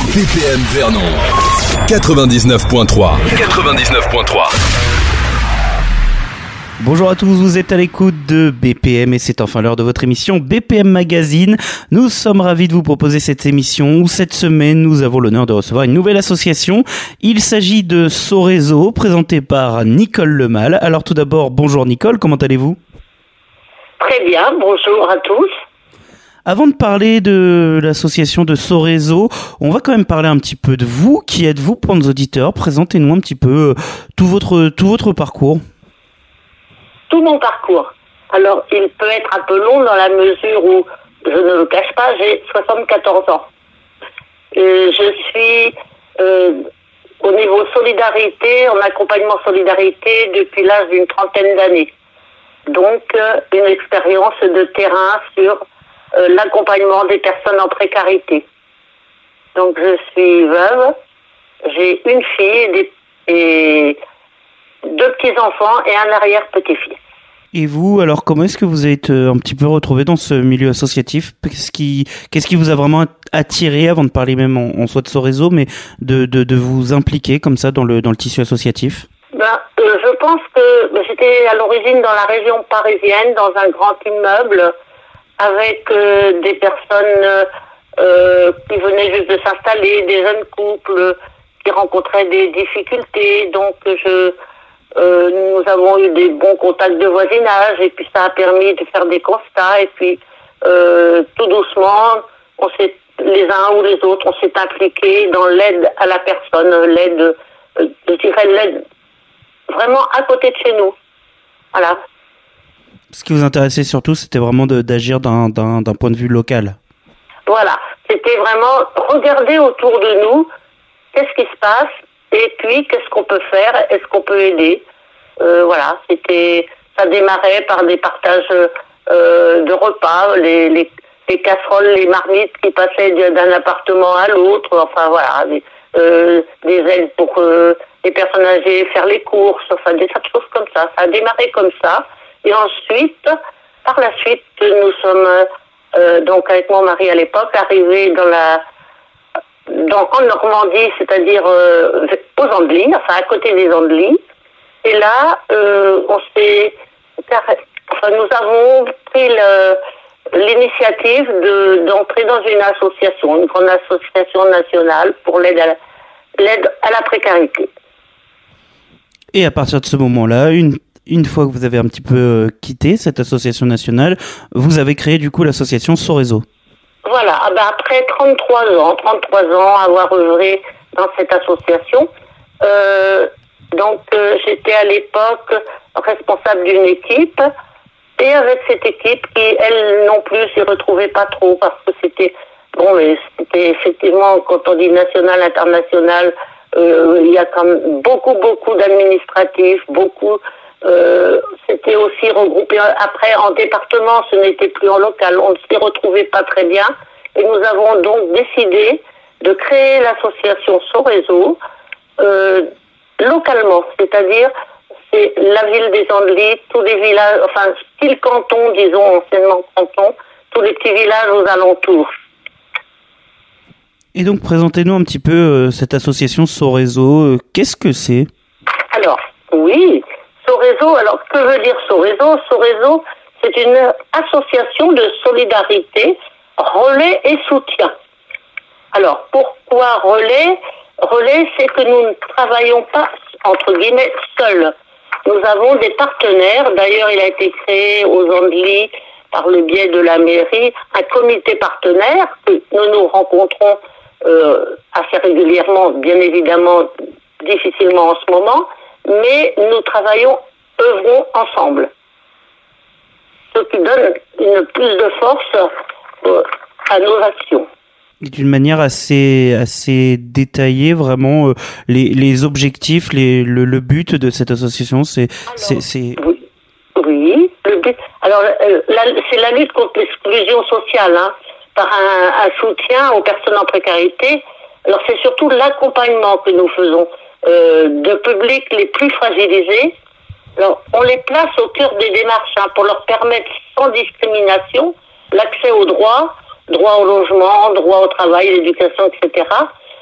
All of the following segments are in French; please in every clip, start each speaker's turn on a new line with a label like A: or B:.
A: BPM Vernon 99.3. 99.3.
B: Bonjour à tous, vous êtes à l'écoute de BPM et c'est enfin l'heure de votre émission BPM Magazine. Nous sommes ravis de vous proposer cette émission où cette semaine nous avons l'honneur de recevoir une nouvelle association. Il s'agit de Sorezo, présentée par Nicole Lemal. Alors tout d'abord, bonjour Nicole, comment allez-vous ?
C: Très bien, bonjour à tous.
B: Avant de parler de l'association de Sorezo, on va quand même parler un petit peu de vous. Qui êtes-vous pour nos auditeurs ? Présentez-nous un petit peu tout votre parcours.
C: Tout mon parcours. Alors, il peut être un peu long dans la mesure où, je ne le cache pas, j'ai 74 ans. Je suis au niveau solidarité, en accompagnement solidarité, depuis l'âge d'une trentaine d'années. Donc, une expérience de terrain sur l'accompagnement des personnes en précarité. Donc, je suis veuve, j'ai une fille et deux petits-enfants et un arrière-petit-fils.
B: Et vous, alors comment est-ce que vous êtes un petit peu retrouvé dans ce milieu associatif ? Qu'est-ce qui vous a vraiment attiré, avant de parler même en soi de Sorezo, mais de vous impliquer comme ça dans le tissu associatif ?
C: Je pense que j'étais à l'origine dans la région parisienne, dans un grand immeuble, avec des personnes qui venaient juste de s'installer, des jeunes couples qui rencontraient des difficultés. Donc nous avons eu des bons contacts de voisinage et puis ça a permis de faire des constats et puis tout doucement, les uns ou les autres, on s'est impliqués dans l'aide à la personne, l'aide vraiment à côté de chez nous. Voilà.
B: Ce qui vous intéressait surtout, c'était vraiment d'agir d'un point de vue local.
C: Voilà. C'était vraiment regarder autour de nous, qu'est-ce qui se passe, et puis qu'est-ce qu'on peut faire, est-ce qu'on peut aider. Voilà. Ça démarrait par des partages de repas, les casseroles, les marmites qui passaient d'un appartement à l'autre. Enfin voilà, des aides pour les personnes âgées, faire les courses, enfin des tas de choses comme ça. Ça a démarré comme ça. Et ensuite, par la suite, nous sommes, donc avec mon mari à l'époque, arrivés en Normandie, c'est-à-dire aux Andelys, enfin à côté des Andelys. Et là, nous avons pris l'initiative d'entrer dans une association, une grande association nationale pour l'aide à la précarité.
B: Et à partir de ce moment-là, une fois que vous avez un petit peu quitté cette association nationale, vous avez créé du coup l'association Sorezo.
C: Voilà, après 33 ans avoir œuvré dans cette association, j'étais à l'époque responsable d'une équipe, et avec cette équipe qui, elle non plus, s'y retrouvait pas trop, parce que c'était effectivement, quand on dit national, international, il y a quand même beaucoup d'administratifs, c'était aussi regroupé après en département, ce n'était plus en local, on ne s'y retrouvait pas très bien, et nous avons donc décidé de créer l'association Sorezo localement, c'est-à-dire c'est la ville des Andelys, tous les villages, enfin style canton, disons anciennement canton, tous les petits villages aux alentours.
B: Et donc présentez-nous un petit peu cette association Sorezo, qu'est-ce que c'est ?
C: Alors, oui, Sorezo, alors que veut dire Sorezo ? Sorezo, c'est une association de solidarité, relais et soutien. Alors, pourquoi relais ? Relais, c'est que nous ne travaillons pas, entre guillemets, seuls. Nous avons des partenaires. D'ailleurs, il a été créé aux Andelys, par le biais de la mairie, un comité partenaire que nous rencontrons assez régulièrement, bien évidemment, difficilement en ce moment, mais nous œuvrons ensemble. Ce qui donne plus de force à nos actions.
B: D'une manière assez détaillée, vraiment, les objectifs, le but de cette association, c'est...
C: Oui, le but... Alors, c'est la lutte contre l'exclusion sociale, par un soutien aux personnes en précarité. Alors, c'est surtout l'accompagnement que nous faisons de publics les plus fragilisés. Alors, on les place au cœur des démarches pour leur permettre sans discrimination l'accès aux droits, droit au logement, droit au travail, l'éducation, etc.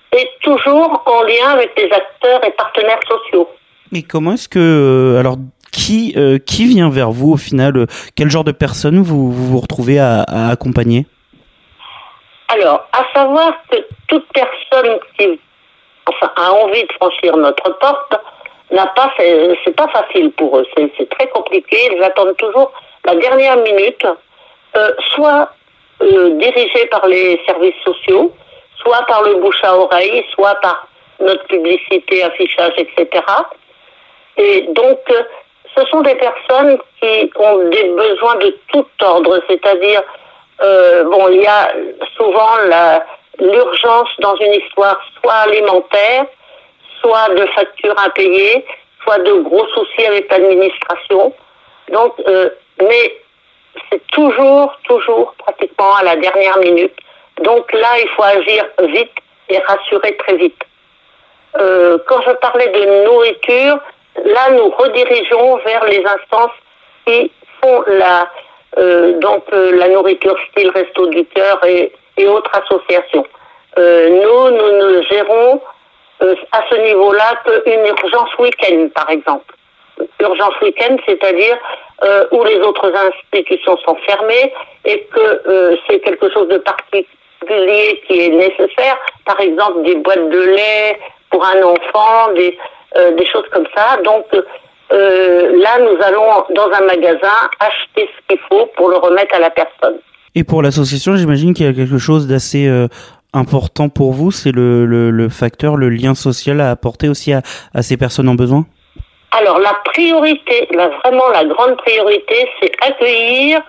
C: et toujours en lien avec les acteurs et partenaires sociaux.
B: Et comment est-ce que alors qui vient vers vous au final, quel genre de personnes vous retrouvez à accompagner?
C: Alors, à savoir que toute personne qui a envie de franchir notre porte c'est pas facile pour eux, c'est très compliqué, ils attendent toujours la dernière minute, soit dirigés par les services sociaux, soit par le bouche à oreille, soit par notre publicité, affichage, etc. Et donc, ce sont des personnes qui ont des besoins de tout ordre, c'est-à-dire, il y a souvent l'urgence dans une histoire, soit alimentaire, soit de factures impayées, soit de gros soucis avec l'administration. Donc, mais c'est toujours pratiquement à la dernière minute. Donc là, il faut agir vite et rassurer très vite. Quand je parlais de nourriture, là, nous redirigeons vers les instances qui font la nourriture style Resto du Cœur et autres associations. Nous ne gérons à ce niveau-là qu'une urgence week-end, par exemple. Urgence week-end, c'est-à-dire où les autres institutions sont fermées et que c'est quelque chose de particulier qui est nécessaire. Par exemple, des boîtes de lait pour un enfant, des choses comme ça. Donc là, nous allons dans un magasin acheter ce qu'il faut pour le remettre à la personne.
B: Et pour l'association, j'imagine qu'il y a quelque chose d'assez important pour vous, c'est le facteur, le lien social à apporter aussi à ces personnes en besoin?
C: Alors la priorité, vraiment la grande priorité, c'est accueillir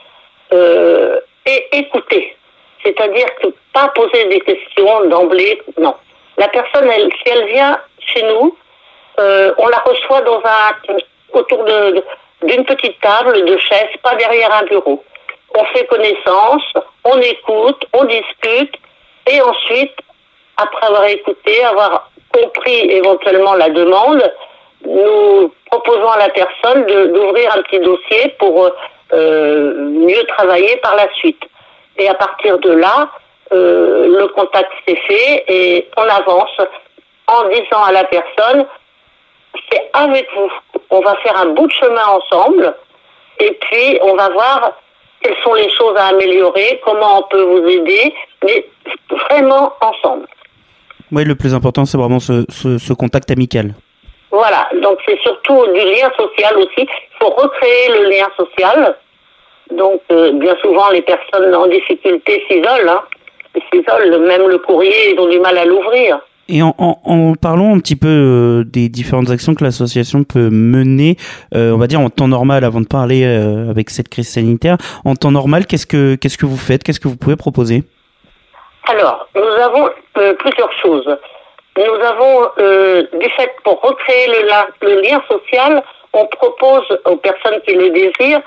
C: et écouter. C'est-à-dire que pas poser des questions d'emblée, non. La personne, si elle vient chez nous, on la reçoit autour d'une petite table de chaises, pas derrière un bureau. On fait connaissance, on écoute, on discute, et ensuite, après avoir écouté, avoir compris éventuellement la demande, nous proposons à la personne d'ouvrir un petit dossier pour mieux travailler par la suite. Et à partir de là, le contact s'est fait et on avance en disant à la personne, c'est avec vous. On va faire un bout de chemin ensemble et puis on va voir quelles sont les choses à améliorer, comment on peut vous aider, mais vraiment ensemble.
B: Oui, le plus important, c'est vraiment ce contact amical.
C: Voilà, donc c'est surtout du lien social aussi. Il faut recréer le lien social. Donc, bien souvent, les personnes en difficulté s'isolent. Ils s'isolent, même le courrier, ils ont du mal à l'ouvrir.
B: Et en parlant un petit peu des différentes actions que l'association peut mener, on va dire en temps normal, avant de parler avec cette crise sanitaire, en temps normal, qu'est-ce que vous faites? Qu'est-ce que vous pouvez proposer?
C: Alors, nous avons plusieurs choses. Nous avons, du fait, pour recréer le lien social, on propose aux personnes qui le désirent,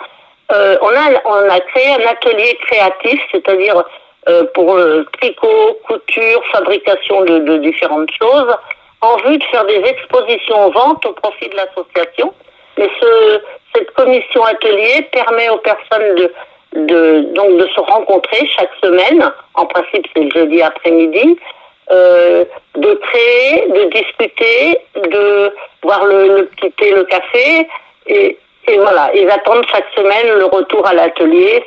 C: on a créé un atelier créatif, c'est-à-dire pour tricot, couture, fabrication de différentes choses, en vue de faire des expositions ventes au profit de l'association. Mais cette commission atelier permet aux personnes de se rencontrer chaque semaine, en principe c'est le jeudi après-midi, de créer, de discuter, de boire le petit thé, le café, et voilà, ils attendent chaque semaine le retour à l'atelier.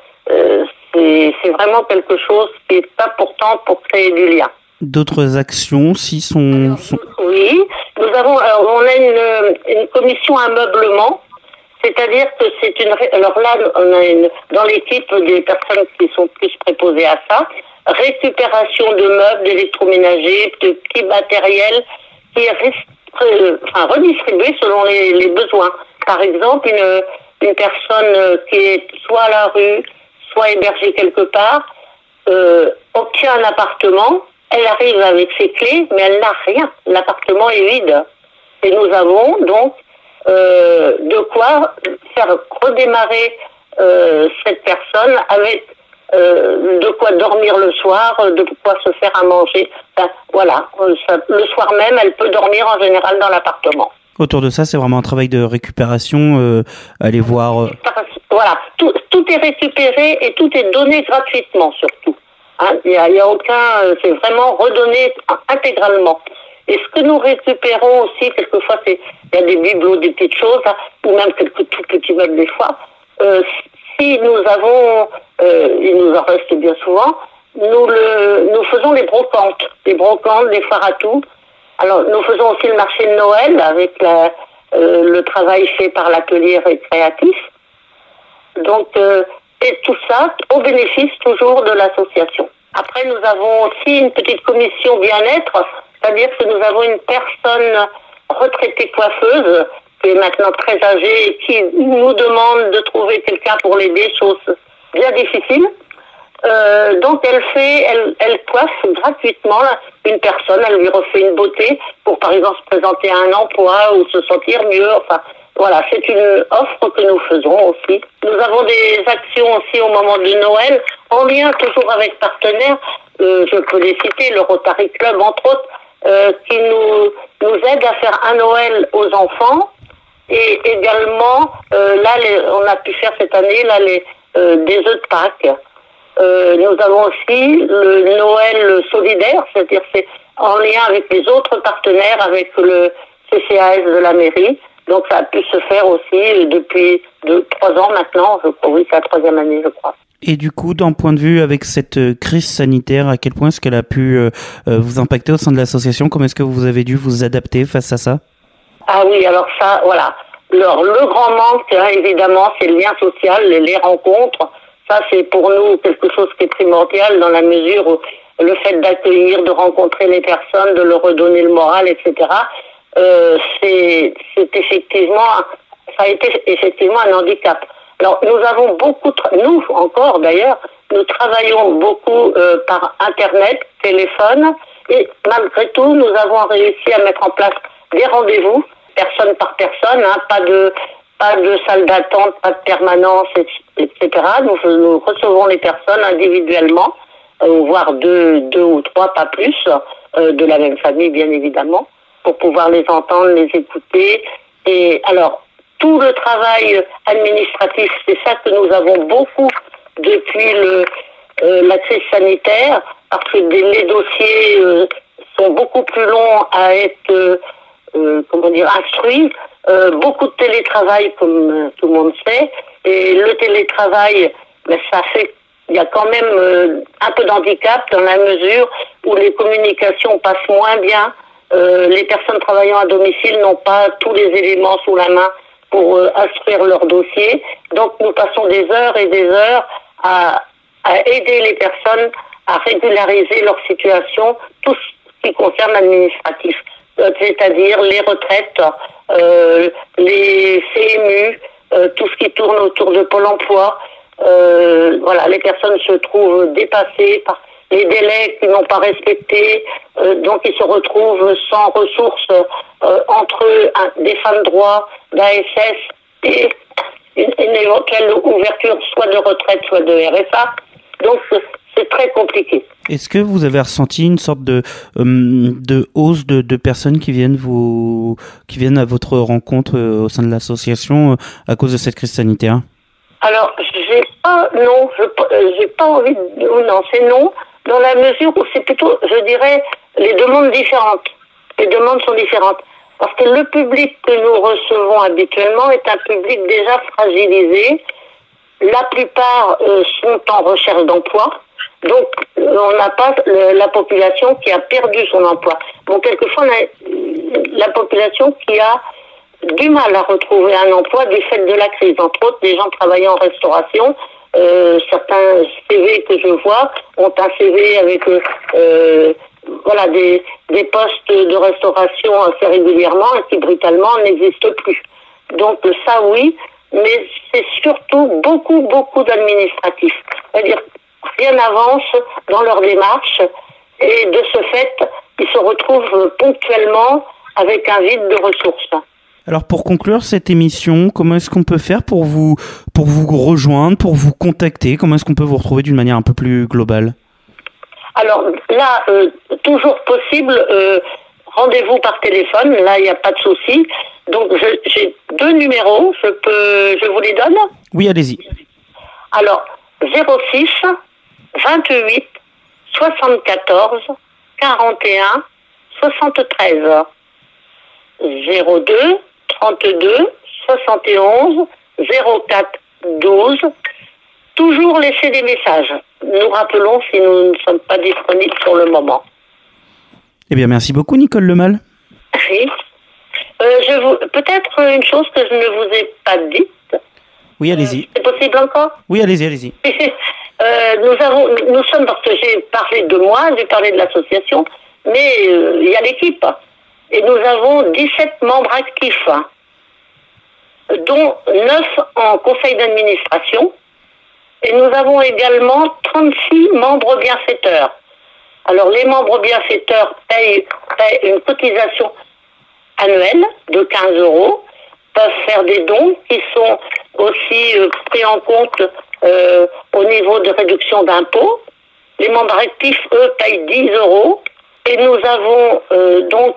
C: C'est vraiment quelque chose qui est important pour créer du lien.
B: D'autres actions aussi sont...
C: Oui, on a une commission ameublement, c'est-à-dire que alors là, on a dans l'équipe des personnes qui sont plus préposées à ça, récupération de meubles, d'électroménagers, de petits matériels qui est redistribué selon les besoins. Par exemple, une personne qui est soit à la rue, soit hébergée quelque part, obtient un appartement, elle arrive avec ses clés, mais elle n'a rien. L'appartement est vide. Et nous avons donc de quoi faire redémarrer cette personne avec de quoi dormir le soir, de quoi se faire à manger. Enfin, voilà, le soir même, elle peut dormir en général dans l'appartement.
B: Autour de ça, c'est vraiment un travail de récupération, aller voir...
C: Voilà, tout est récupéré et tout est donné gratuitement surtout. Hein. Il y a aucun, c'est vraiment redonné intégralement. Et ce que nous récupérons aussi, quelquefois, il y a des bibelots, des petites choses, hein, ou même quelques tout petits meubles des fois. Si nous avons, il nous en reste bien souvent, nous faisons les brocantes, des foires à tout. Alors, nous faisons aussi le marché de Noël avec le travail fait par l'atelier récréatif. Donc, et tout ça au bénéfice toujours de l'association. Après, nous avons aussi une petite commission bien-être, c'est-à-dire que nous avons une personne retraitée coiffeuse qui est maintenant très âgée et qui nous demande de trouver quelqu'un pour l'aider, chose bien difficile. Donc elle coiffe gratuitement une personne, elle lui refait une beauté pour par exemple se présenter à un emploi ou se sentir mieux. Enfin voilà, c'est une offre que nous faisons aussi. Nous avons des actions aussi au moment de Noël, en lien toujours avec partenaires. Je peux les citer, le Rotary Club entre autres, qui nous aide à faire un Noël aux enfants. Et également, on a pu faire cette année des œufs de Pâques. Nous avons aussi le Noël solidaire, c'est-à-dire c'est en lien avec les autres partenaires, avec le CCAS de la mairie. Donc ça a pu se faire aussi depuis 3 ans maintenant. Oui, c'est la 3e année, je crois.
B: Et du coup, d'un point de vue avec cette crise sanitaire, à quel point est-ce qu'elle a pu vous impacter au sein de l'association? Comment est-ce que vous avez dû vous adapter face à ça?
C: Ah oui, alors ça, voilà. Alors, le grand manque, hein, évidemment, c'est le lien social, les rencontres. Ça, c'est pour nous quelque chose qui est primordial dans la mesure où le fait d'accueillir, de rencontrer les personnes, de leur redonner le moral, etc. C'est effectivement, ça a été effectivement un handicap. Alors, nous avons nous encore d'ailleurs, nous travaillons beaucoup par Internet, téléphone, et malgré tout, nous avons réussi à mettre en place des rendez-vous, personne par personne, hein, pas de salle d'attente, pas de permanence, etc. Nous recevons les personnes individuellement, voire deux ou 3, pas plus, de la même famille, bien évidemment, pour pouvoir les entendre, les écouter. Et alors, tout le travail administratif, c'est ça que nous avons beaucoup depuis la crise sanitaire, parce que les dossiers sont beaucoup plus longs à être instruits. Beaucoup de télétravail, comme tout le monde sait, et le télétravail, ça fait, il y a quand même un peu d'handicap dans la mesure où les communications passent moins bien. Les personnes travaillant à domicile n'ont pas tous les éléments sous la main pour instruire leur dossier. Donc nous passons des heures et des heures à aider les personnes à régulariser leur situation, tout ce qui concerne l'administratif, c'est-à-dire les retraites, les CMU, tout ce qui tourne autour de Pôle emploi. Voilà, les personnes se trouvent dépassées par les délais qu'ils n'ont pas respectés, donc ils se retrouvent sans ressources entre des fins de droit, d'ASS et une éventuelle ouverture soit de retraite, soit de RSA. Donc c'est très compliqué.
B: Est-ce que vous avez ressenti une sorte de hausse de personnes qui viennent à votre rencontre au sein de l'association à cause de cette crise sanitaire?
C: Alors, j'ai pas envie de... Non, c'est non, dans la mesure où c'est plutôt, je dirais, les demandes différentes. Les demandes sont différentes. Parce que le public que nous recevons habituellement est un public déjà fragilisé. La plupart sont en recherche d'emploi. Donc, on n'a pas la population qui a perdu son emploi. Bon, quelquefois, on a la population qui a du mal à retrouver un emploi du fait de la crise. Entre autres, des gens travaillant en restauration. Certains CV que je vois ont un CV avec des postes de restauration assez régulièrement et qui brutalement n'existent plus. Donc ça, oui, mais c'est surtout beaucoup d'administratifs. C'est-à-dire rien n'avance dans leur démarche et de ce fait, ils se retrouvent ponctuellement avec un vide de ressources.
B: Alors pour conclure cette émission, comment est-ce qu'on peut faire pour vous rejoindre, pour vous contacter? Comment est-ce qu'on peut vous retrouver d'une manière un peu plus globale? Alors
C: là, toujours possible, rendez-vous par téléphone, là il n'y a pas de souci. Donc j'ai 2 numéros, je vous les donne?
B: Oui, allez-y.
C: Alors 06 28 74 41 73. 02 32 71 04 12. Toujours laisser des messages. Nous rappelons si nous ne sommes pas disponibles sur le moment.
B: Eh bien, merci beaucoup, Nicole Lemal.
C: Oui. Peut-être une chose que je ne vous ai pas dite.
B: Oui, allez-y.
C: C'est possible encore?
B: Oui, allez-y.
C: Nous sommes, parce que j'ai parlé de moi, j'ai parlé de l'association, mais il y a l'équipe. Et nous avons 17 membres actifs, dont 9 en conseil d'administration. Et nous avons également 36 membres bienfaiteurs. Alors, les membres bienfaiteurs payent une cotisation annuelle de 15 €, peuvent faire des dons qui sont aussi pris en compte au niveau de réduction d'impôts. Les membres actifs, eux, payent 10 €. Et nous avons donc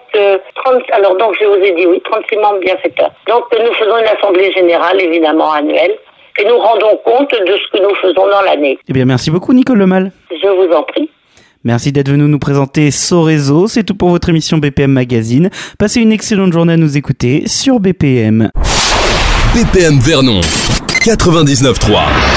C: 36 membres bienfaiteurs. Donc, nous faisons une assemblée générale, évidemment, annuelle. Et nous rendons compte de ce que nous faisons dans l'année.
B: Eh bien, merci beaucoup, Nicole Lemal.
C: Je vous en prie.
B: Merci d'être venu nous présenter Sorezo. C'est tout pour votre émission BPM Magazine. Passez une excellente journée à nous écouter sur BPM.
A: BPM Vernon 99.3.